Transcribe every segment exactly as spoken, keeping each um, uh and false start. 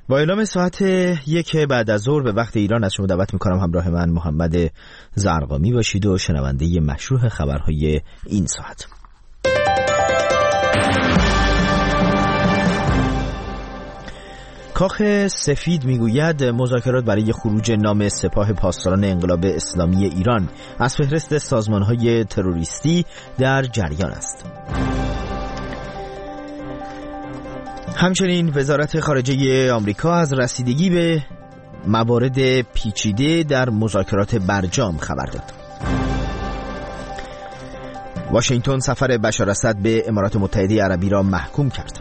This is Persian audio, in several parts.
با اعلام ساعت یک بعد از ظهر به وقت ایران از شما دعوت میکنم همراه من محمد زرقامی باشید و شنونده مشروع خبرهای این ساعت. کاخ سفید میگوید مذاکرات برای خروج نام سپاه پاسداران انقلاب اسلامی ایران از فهرست سازمانهای تروریستی در جریان است. همچنین وزارت خارجه آمریکا از رسیدگی به موارد پیچیده در مذاکرات برجام خبر داد. واشنگتن سفر بشار اسد به امارات متحده عربی را محکوم کرد.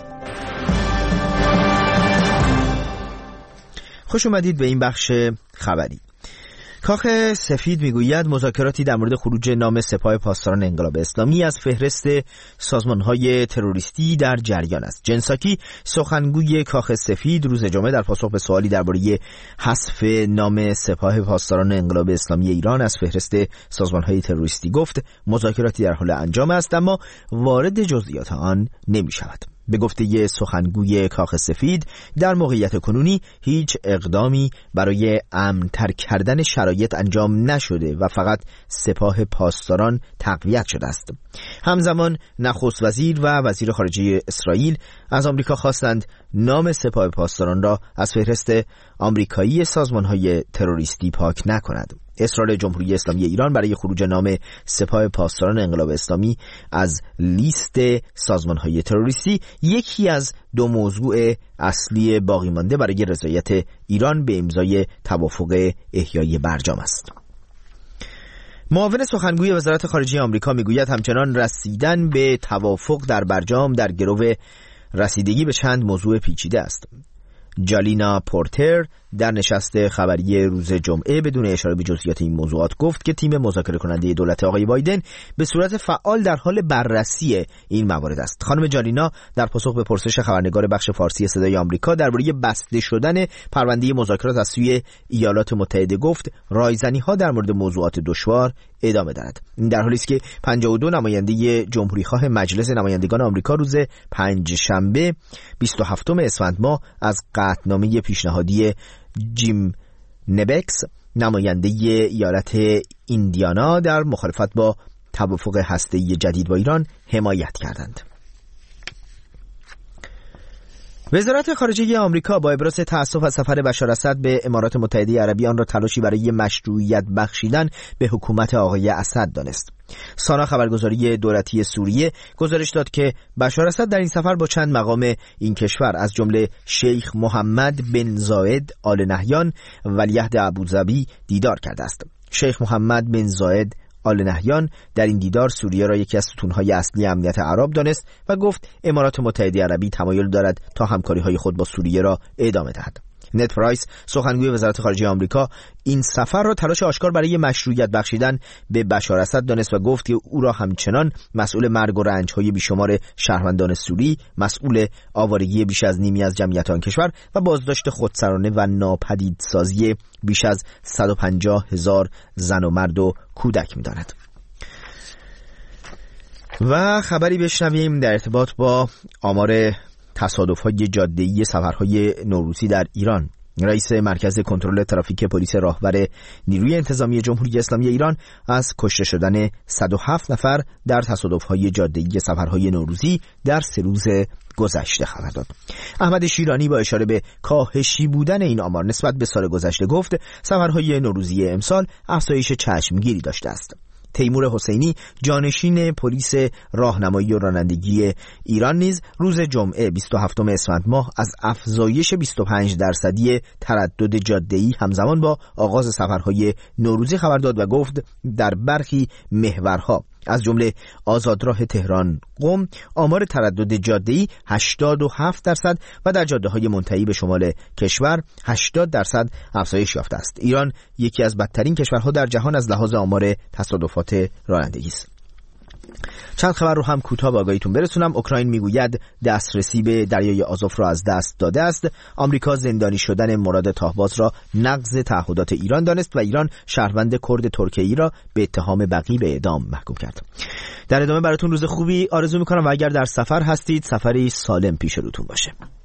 خوش اومدید به این بخش خبری. کاخ سفید میگوید مذاکراتی در مورد خروج نام سپاه پاسداران انقلاب اسلامی از فهرست سازمانهای تروریستی در جریان است. جن ساکی سخنگوی کاخ سفید روز جمعه در پاسخ به سوالی درباره حذف نام سپاه پاسداران انقلاب اسلامی ایران از فهرست سازمانهای تروریستی گفت مذاکراتی در حال انجام است اما وارد جزئیات آن نمی‌شود. به گفته سخنگوی کاخ سفید در موقعیت کنونی هیچ اقدامی برای امن‌تر کردن شرایط انجام نشده و فقط سپاه پاسداران تقویت شده است. همزمان نخست وزیر و وزیر خارجه اسرائیل از آمریکا خواستند نام سپاه پاسداران را از فهرست آمریکایی سازمان‌های تروریستی پاک نکند. اصرار جمهوری اسلامی ایران برای خروج نام سپاه پاسداران انقلاب اسلامی از لیست سازمان‌های تروریستی یکی از دو موضوع اصلی باقی مانده برای رضایت ایران به امضای توافق احیای برجام است. معاون سخنگوی وزارت خارجه آمریکا میگوید همچنان رسیدن به توافق در برجام در گرو رسیدگی به چند موضوع پیچیده است. جالینا پورتر در نشست خبری روز جمعه بدون اشاره به جزئیات این موضوعات گفت که تیم مذاکره کننده دولت آقای بایدن به صورت فعال در حال بررسی این موارد است. خانم جالینا در پاسخ به پرسش خبرنگار بخش فارسی صدای آمریکا درباره بسته شدن پرونده مذاکرات از سوی ایالات متحده گفت رایزنی‌ها در مورد موضوعات دشوار ادامه دارد. این در حالی است که پنجاه و دو نماینده جمهوری‌خواه مجلس نمایندگان آمریکا روز پنجشنبه بیست و هفتم اسفند ماه از قطعنامه پیشنهادی جیم نبکس نماینده ایالت ایندیانا در مخالفت با توافق هسته‌ای جدید با ایران حمایت کردند. وزارت خارجه آمریکا با ابراز تأسف از سفر بشار اسد به امارات متحده عربی آن را تلاشی برای مشروعیت بخشیدن به حکومت آقای اسد دانست. سانا خبرگزاری دولتی سوریه گزارش داد که بشار اسد در این سفر با چند مقام این کشور از جمله شیخ محمد بن زاید آل نهیان ولیعهد ابوظبی دیدار کرده است. شیخ محمد بن زاید آل نهیان در این دیدار سوریه را یکی از ستونهای اصلی امنیت عرب دانست و گفت امارات متحده عربی تمایل دارد تا همکاری‌های خود با سوریه را ادامه دهد. نت پرایس سخنگوی وزارت خارجه آمریکا این سفر را تلاش آشکار برای مشروعیت بخشیدن به بشار اسد دانست و گفت که او را همچنان مسئول مرگ و رنج‌های بیشمار شهروندان سوری، مسئول آوارگی بیش از نیمی از جمعیت آن کشور و بازداشت خودسرانه و ناپدیدسازی بیش از صد و پنجاه هزار زن و مرد و کودک می‌داند. و خبری بشنویم در ارتباط با آمار تصادف‌های جاده‌ای سفرهای نوروزی در ایران. رئیس مرکز کنترل ترافیک پلیس راهور نیروی انتظامی جمهوری اسلامی ایران از کشته شدن صد و هفت نفر در تصادف‌های جاده‌ای سفرهای نوروزی در سه روز گذشته خبر داد. احمد شیرانی با اشاره به کاهشی بودن این آمار نسبت به سال گذشته گفت سفرهای نوروزی امسال افزایش چشمگیری داشته است. تیمور حسینی جانشین پلیس راهنمایی و رانندگی ایران نیز روز جمعه بیست و هفتم اسفند ماه از افزایش بیست و پنج درصدی تردد جاده‌ای همزمان با آغاز سفرهای نوروزی خبر داد و گفت در برخی محورها از جمله آزادراه تهران قم آمار تردد جاده‌ای هشتاد و هفت درصد و در جاده‌های منتهی به شمال کشور هشتاد درصد افزایش یافته است. ایران یکی از بدترین کشورها در جهان از لحاظ آمار تصادفات رانندگی است. چند خبر رو هم کوتاه به آگاهیتون برسونم. اوکراین میگوید دسترسی به دریای آزوف را از دست داده است. آمریکا زندانی شدن مراد تاهباز را نقض تعهدات ایران دانست و ایران شهروند کرد ترکیه‌ای را به اتهام بغی به اعدام محکوم کرد. در ادامه براتون روز خوبی آرزو میکنم و اگر در سفر هستید سفری سالم پیش روتون باشه.